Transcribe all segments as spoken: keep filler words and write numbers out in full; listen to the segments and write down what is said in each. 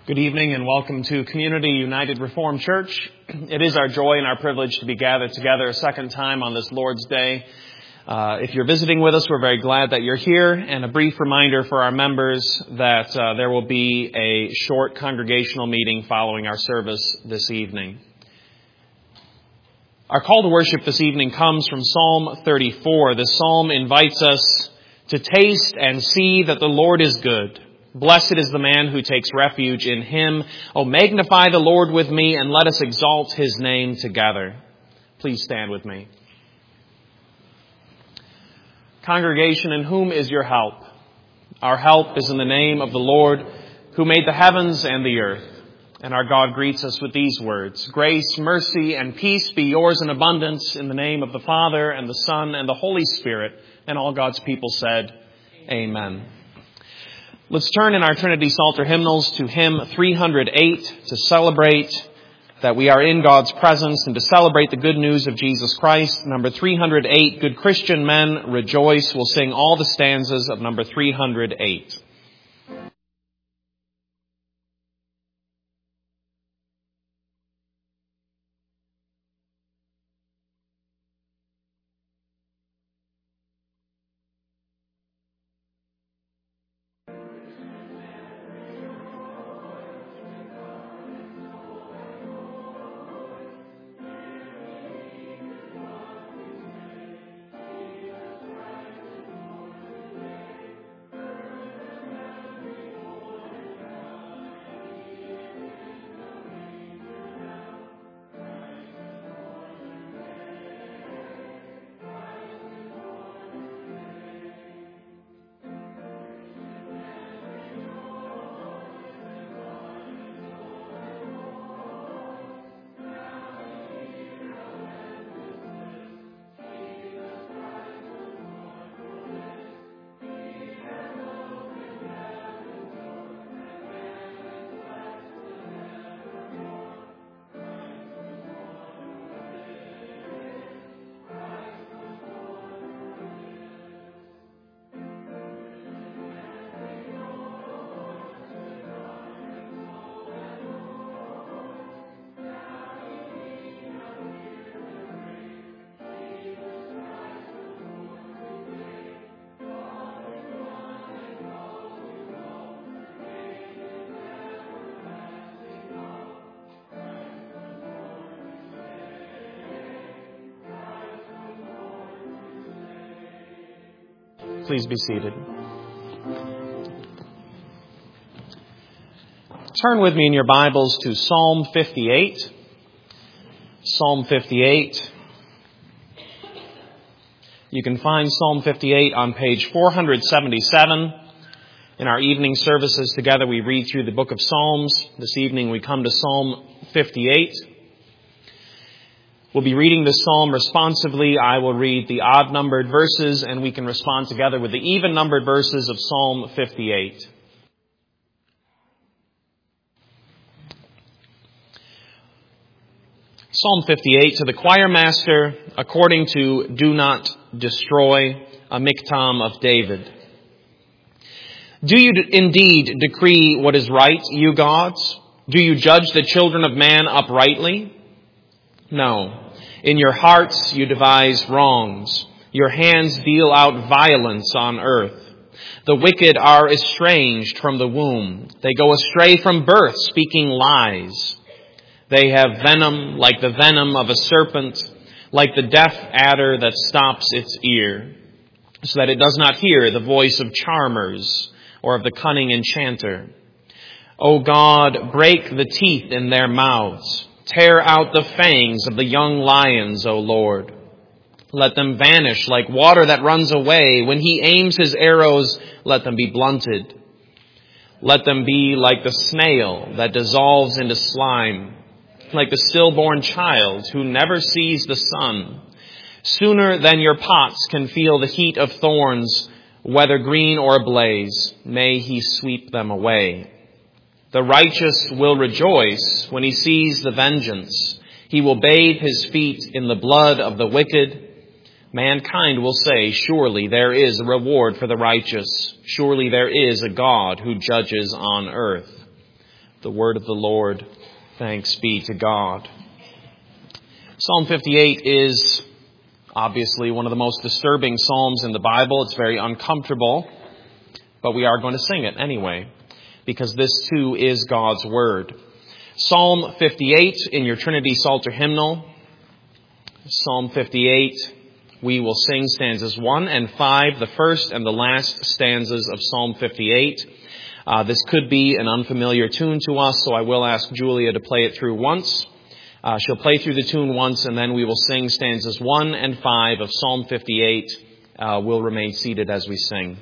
Good evening and welcome to Community United Reformed Church. It is our joy and our privilege to be gathered together a second time on this Lord's Day. Uh, if you're visiting with us, we're very glad that you're here. And a brief reminder for our members that uh, there will be a short congregational meeting following our service this evening. Our call to worship this evening comes from Psalm thirty-four. This psalm invites us to taste and see that the Lord is good. Blessed is the man who takes refuge in him. Oh, magnify the Lord with me, and let us exalt his name together. Please stand with me. Congregation, in whom is your help? Our help is in the name of the Lord, who made the heavens and the earth. And our God greets us with these words: Grace, mercy, and peace be yours in abundance, in the name of the Father, and the Son, and the Holy Spirit. And all God's people said, Amen. Let's turn in our Trinity Psalter hymnals to hymn three hundred eight to celebrate that we are in God's presence and to celebrate the good news of Jesus Christ. Number three hundred eight, Good Christian Men, Rejoice. We'll sing all the stanzas of number three hundred eight. Please be seated. Turn with me in your Bibles to Psalm fifty-eight. Psalm fifty-eight. You can find Psalm fifty-eight on page four hundred seventy-seven. In our evening services together, we read through the book of Psalms. This evening, we come to Psalm fifty-eight. We'll be reading this psalm responsively. I will read the odd-numbered verses, and we can respond together with the even-numbered verses of Psalm fifty-eight. Psalm fifty-eight, to the choir master, according to Do Not Destroy, a miktam of David. Do you indeed decree what is right, you gods? Do you judge the children of man uprightly? No. In your hearts you devise wrongs. Your hands deal out violence on earth. The wicked are estranged from the womb. They go astray from birth, speaking lies. They have venom like the venom of a serpent, like the deaf adder that stops its ear, so that it does not hear the voice of charmers or of the cunning enchanter. O God, break the teeth in their mouths. Tear out the fangs of the young lions, O Lord. Let them vanish like water that runs away. When he aims his arrows, let them be blunted. Let them be like the snail that dissolves into slime, like the stillborn child who never sees the sun. Sooner than your pots can feel the heat of thorns, whether green or ablaze, may he sweep them away. The righteous will rejoice when he sees the vengeance. He will bathe his feet in the blood of the wicked. Mankind will say, surely there is a reward for the righteous. Surely there is a God who judges on earth. The word of the Lord. Thanks be to God. Psalm fifty-eight is obviously one of the most disturbing psalms in the Bible. It's very uncomfortable, but we are going to sing it anyway, because this too is God's word. Psalm fifty-eight in your Trinity Psalter hymnal. Psalm fifty-eight, we will sing stanzas one and five, the first and the last stanzas of Psalm fifty-eight. Uh, this could be an unfamiliar tune to us, so I will ask Julia to play it through once. Uh, she'll play through the tune once, and then we will sing stanzas one and five of Psalm fifty-eight. Uh, we'll remain seated as we sing.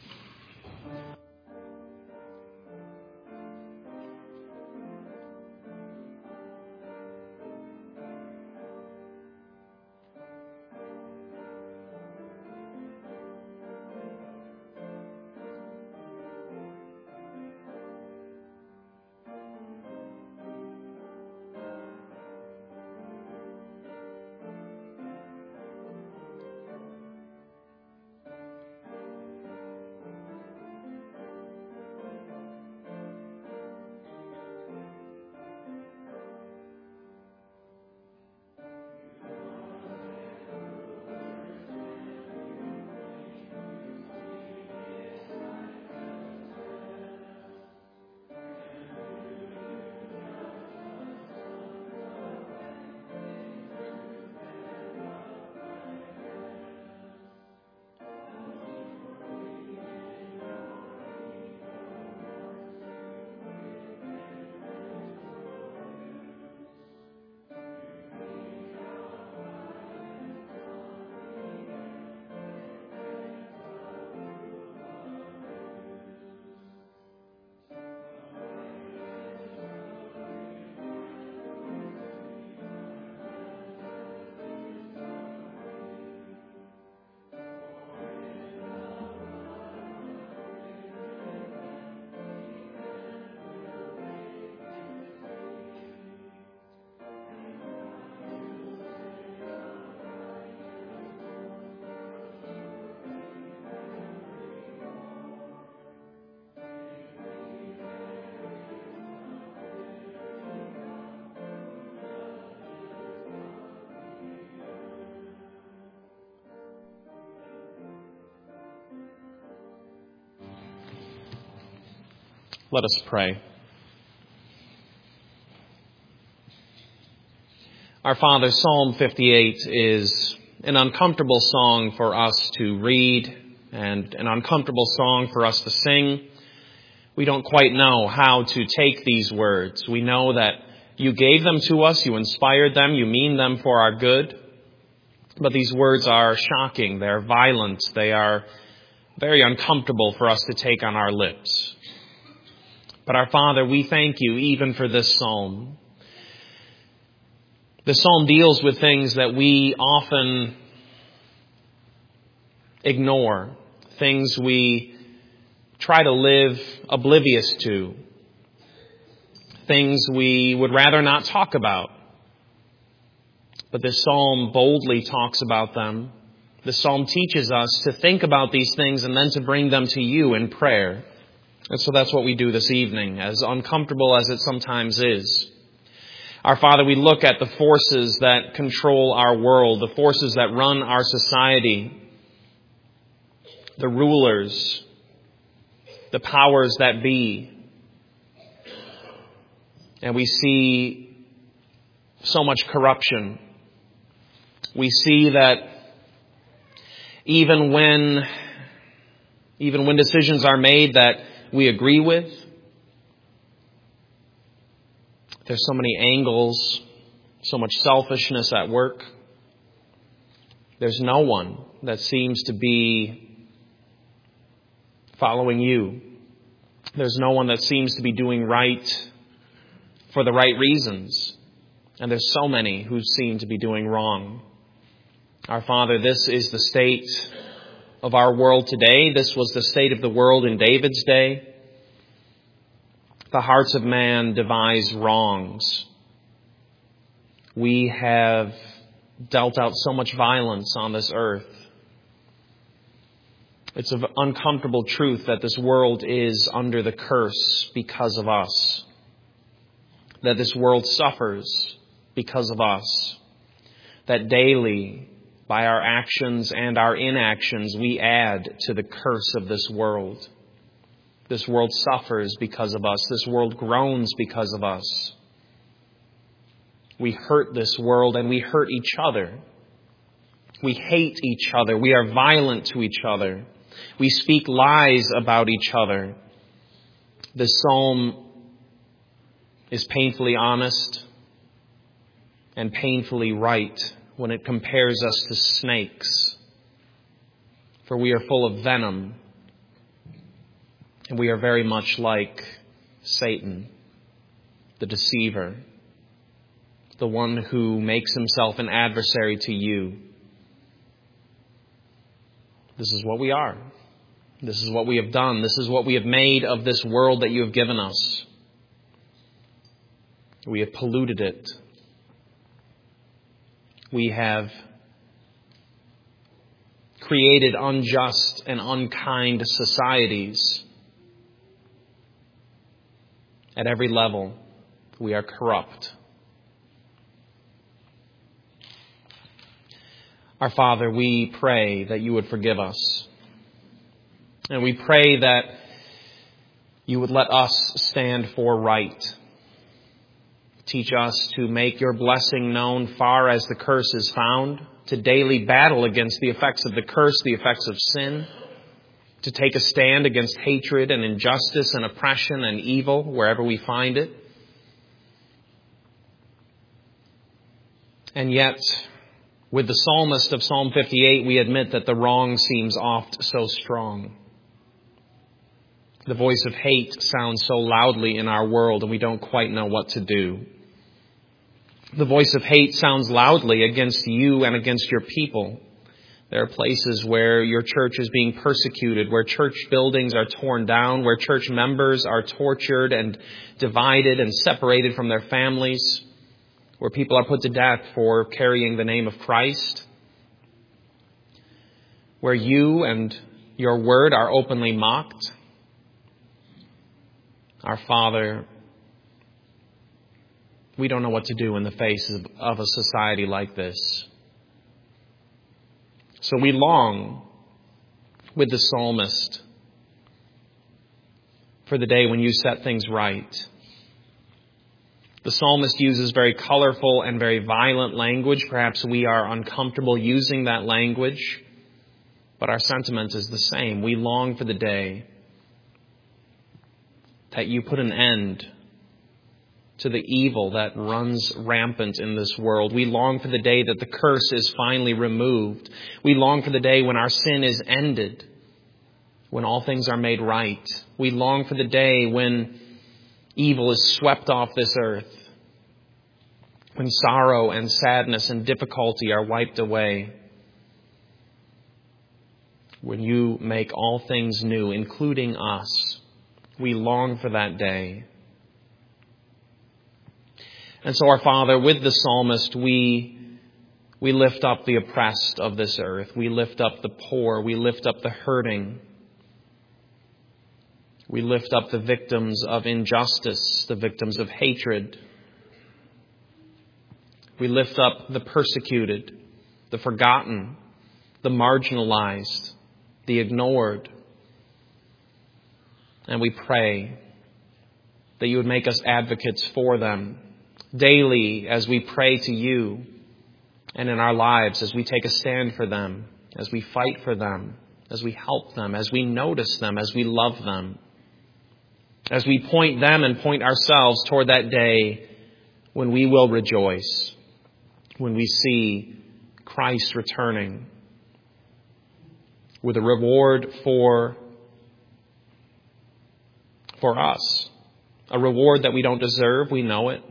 Let us pray. Our Father, Psalm fifty-eight is an uncomfortable song for us to read and an uncomfortable song for us to sing. We don't quite know how to take these words. We know that you gave them to us, you inspired them, you mean them for our good. But these words are shocking, they're violent, they are very uncomfortable for us to take on our lips. But our Father, we thank you even for this psalm. The psalm deals with things that we often ignore, things we try to live oblivious to, things we would rather not talk about. But this psalm boldly talks about them. The psalm teaches us to think about these things and then to bring them to you in prayer. And so that's what we do this evening, as uncomfortable as it sometimes is. Our Father, we look at the forces that control our world, the forces that run our society, the rulers, the powers that be. And we see so much corruption. We see that even when, even when decisions are made that we agree with, there's so many angles, so much selfishness at work. There's no one that seems to be following you. There's no one that seems to be doing right for the right reasons. And there's so many who seem to be doing wrong. Our Father, this is the state of our world today. This was the state of the world in David's day. The hearts of man devise wrongs. We have dealt out so much violence on this earth. It's an uncomfortable truth that this world is under the curse because of us. that this world suffers because of us, that daily, by our actions and our inactions, we add to the curse of this world. This world suffers because of us. This world groans because of us. We hurt this world and we hurt each other. We hate each other. We are violent to each other. We speak lies about each other. This psalm is painfully honest and painfully right when it compares us to snakes. For we are full of venom, and we are very much like Satan, the deceiver, the one who makes himself an adversary to you. This is what we are. This is what we have done. This is what we have made of this world that you have given us. We have polluted it. We have created unjust and unkind societies. At every level, we are corrupt. Our Father, we pray that you would forgive us. And we pray that you would let us stand for right. Teach us to make your blessing known far as the curse is found, to daily battle against the effects of the curse, the effects of sin, to take a stand against hatred and injustice and oppression and evil wherever we find it. And yet, with the psalmist of Psalm fifty-eight, we admit that the wrong seems oft so strong. The voice of hate sounds so loudly in our world, and we don't quite know what to do. The voice of hate sounds loudly against you and against your people. There are places where your church is being persecuted, where church buildings are torn down, where church members are tortured and divided and separated from their families, where people are put to death for carrying the name of Christ, where you and your word are openly mocked. Our Father, we don't know what to do in the face of a society like this. So we long with the psalmist for the day when you set things right. The psalmist uses very colorful and very violent language. Perhaps we are uncomfortable using that language, but our sentiment is the same. We long for the day that you put an end to the evil that runs rampant in this world. We long for the day that the curse is finally removed. We long for the day when our sin is ended, when all things are made right. We long for the day when evil is swept off this earth, when sorrow and sadness and difficulty are wiped away, when you make all things new, including us. We long for that day. And so, our Father, with the psalmist, we, we lift up the oppressed of this earth. We lift up the poor. We lift up the hurting. We lift up the victims of injustice, the victims of hatred. We lift up the persecuted, the forgotten, the marginalized, the ignored. And we pray that you would make us advocates for them daily as we pray to you, and in our lives as we take a stand for them, as we fight for them, as we help them, as we notice them, as we love them, as we point them and point ourselves toward that day when we will rejoice, when we see Christ returning with a reward for, for us, a reward that we don't deserve, we know it,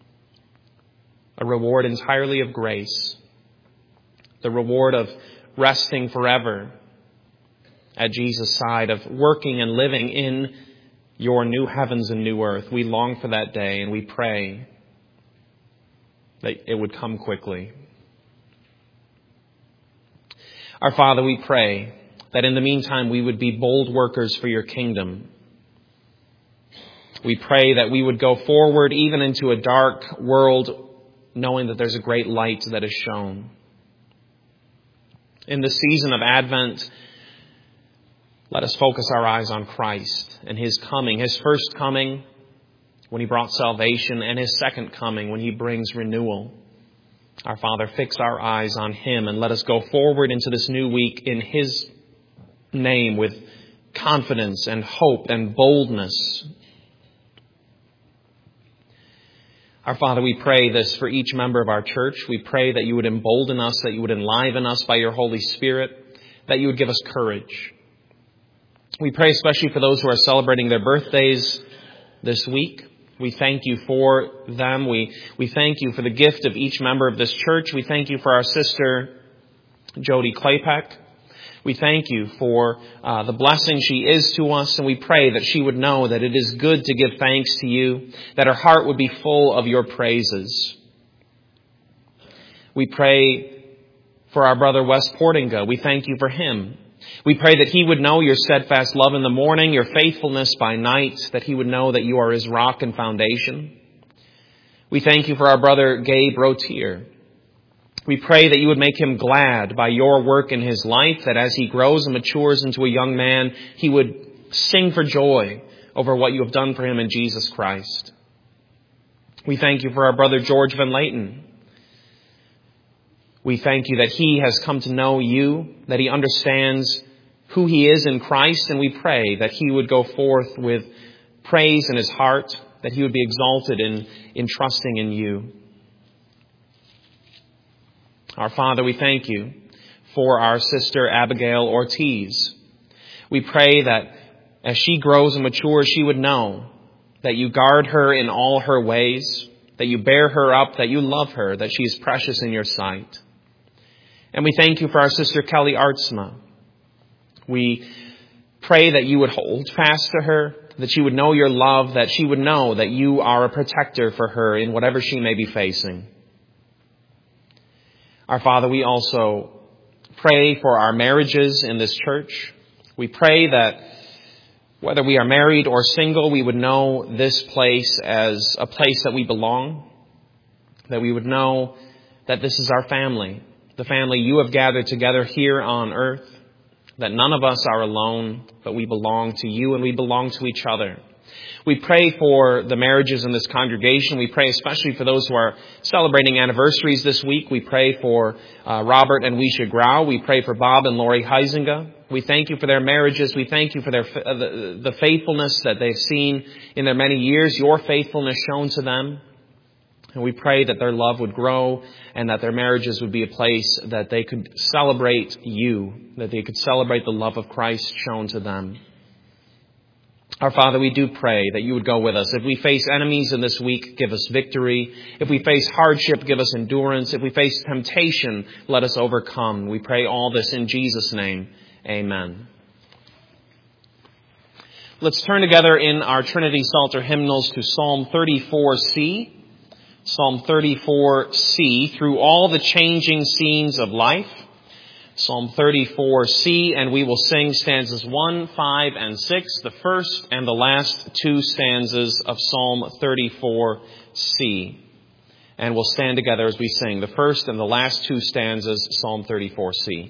a reward entirely of grace, the reward of resting forever at Jesus' side, of working and living in your new heavens and new earth. We long for that day, and we pray that it would come quickly. Our Father, we pray that in the meantime we would be bold workers for your kingdom, We pray that we would go forward even into a dark world, knowing that there's a great light that is shown. In the season of Advent, let us focus our eyes on Christ and His coming, His first coming when He brought salvation, and His second coming when He brings renewal. Our Father, fix our eyes on Him and let us go forward into this new week in His name with confidence and hope and boldness. Our Father, we pray this for each member of our church. We pray that you would embolden us, that you would enliven us by your Holy Spirit, that you would give us courage. We pray especially for those who are celebrating their birthdays this week. We thank you for them. We, we thank you for the gift of each member of this church. We thank you for our sister, Jody Claypack. We thank you for uh, the blessing she is to us, and we pray that she would know that it is good to give thanks to you, that her heart would be full of your praises. We pray for our brother Wes Portinga. We thank you for him. We pray that he would know your steadfast love in the morning, your faithfulness by night, that he would know that you are his rock and foundation. We thank you for our brother Gabe Rotier. We pray that you would make him glad by your work in his life, that as he grows and matures into a young man, he would sing for joy over what you have done for him in Jesus Christ. We thank you for our brother George Van Layton. We thank you that he has come to know you, that he understands who he is in Christ, and we pray that he would go forth with praise in his heart, that he would be exalted in, in trusting in you. Our Father, we thank you for our sister Abigail Ortiz. We pray that as she grows and matures, she would know that you guard her in all her ways, that you bear her up, that you love her, that she is precious in your sight. And we thank you for our sister Kelly Artsma. We pray that you would hold fast to her, that she would know your love, that she would know that you are a protector for her in whatever she may be facing. Our Father, we also pray for our marriages in this church. We pray that whether we are married or single, we would know this place as a place that we belong, that we would know that this is our family, the family you have gathered together here on earth, that none of us are alone, but we belong to you and we belong to each other. We pray for the marriages in this congregation. We pray especially for those who are celebrating anniversaries this week. We pray for uh, Robert and Weisha Grau. We pray for Bob and Lori Heisinger. We thank you for their marriages. We thank you for their uh, the, the faithfulness that they've seen in their many years, your faithfulness shown to them. And we pray that their love would grow and that their marriages would be a place that they could celebrate you, that they could celebrate the love of Christ shown to them. Our Father, we do pray that you would go with us. If we face enemies in this week, give us victory. If we face hardship, give us endurance. If we face temptation, let us overcome. We pray all this in Jesus' name. Amen. Let's turn together in our Trinity Psalter hymnals to Psalm thirty-four C. Psalm thirty-four C, through all the changing scenes of life. Psalm thirty-four C, and we will sing stanzas one, five, and six, the first and the last two stanzas of Psalm thirty-four C. And we'll stand together as we sing the first and the last two stanzas, Psalm thirty-four C.